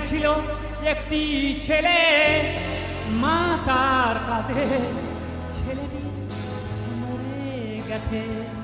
ছিল একটি ছেলে, মা তার কাঁধে, ছেলেটি মরে গেছে।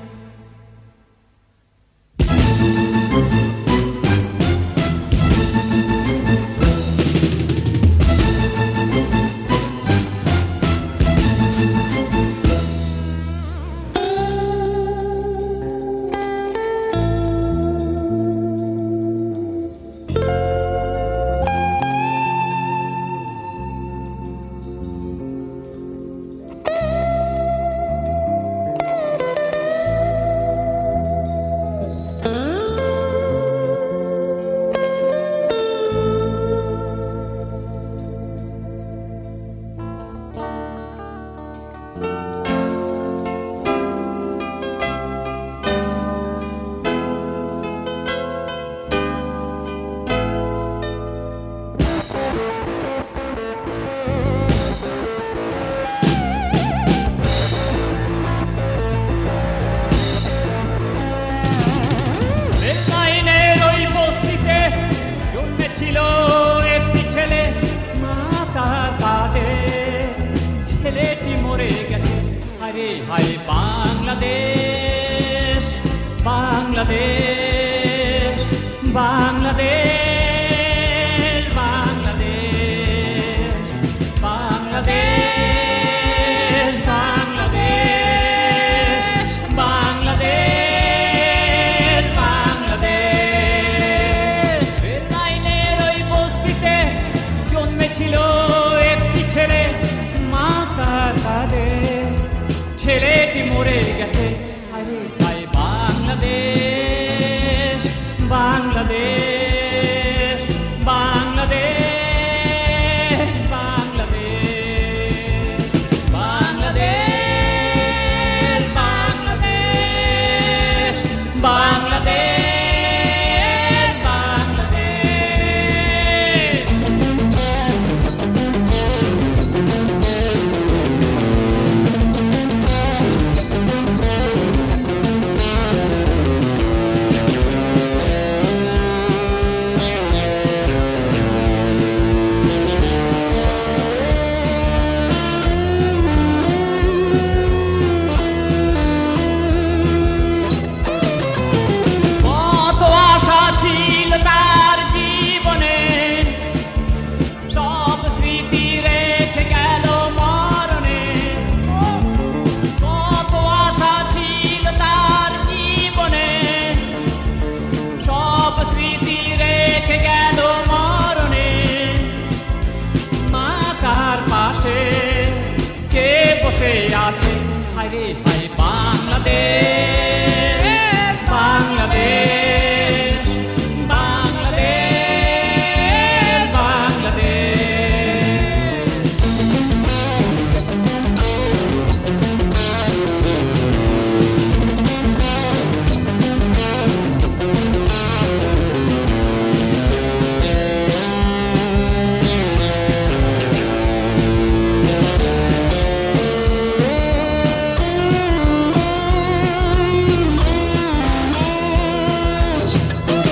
ছিল একটি ছেলে, মা তার কাঁধে, ছেলেটি মরে গেছে। আরে হায় বাংলাদেশ, বাংলাদেশ, বাংলাদেশ, বাংলাদেশ, বাংলাদেশ, বাংলাদেশ, বাংলাদেশ, বাংলাদেশ। রেললাইনের ওই বস্তিতে জন্মেছিল একটি ছেলে, মা তার কাঁধে, ছেলেটি মরে গেছে। আরে হায় বাংলাদেশ, বাংলাদেশ, বাংলাদেশ, বাংলাদেশ, বাংলাদেশ, বাংলাদেশ, বাংলাদেশ, কে বসে আছে। হায় রে হায় বাংলাদেশ,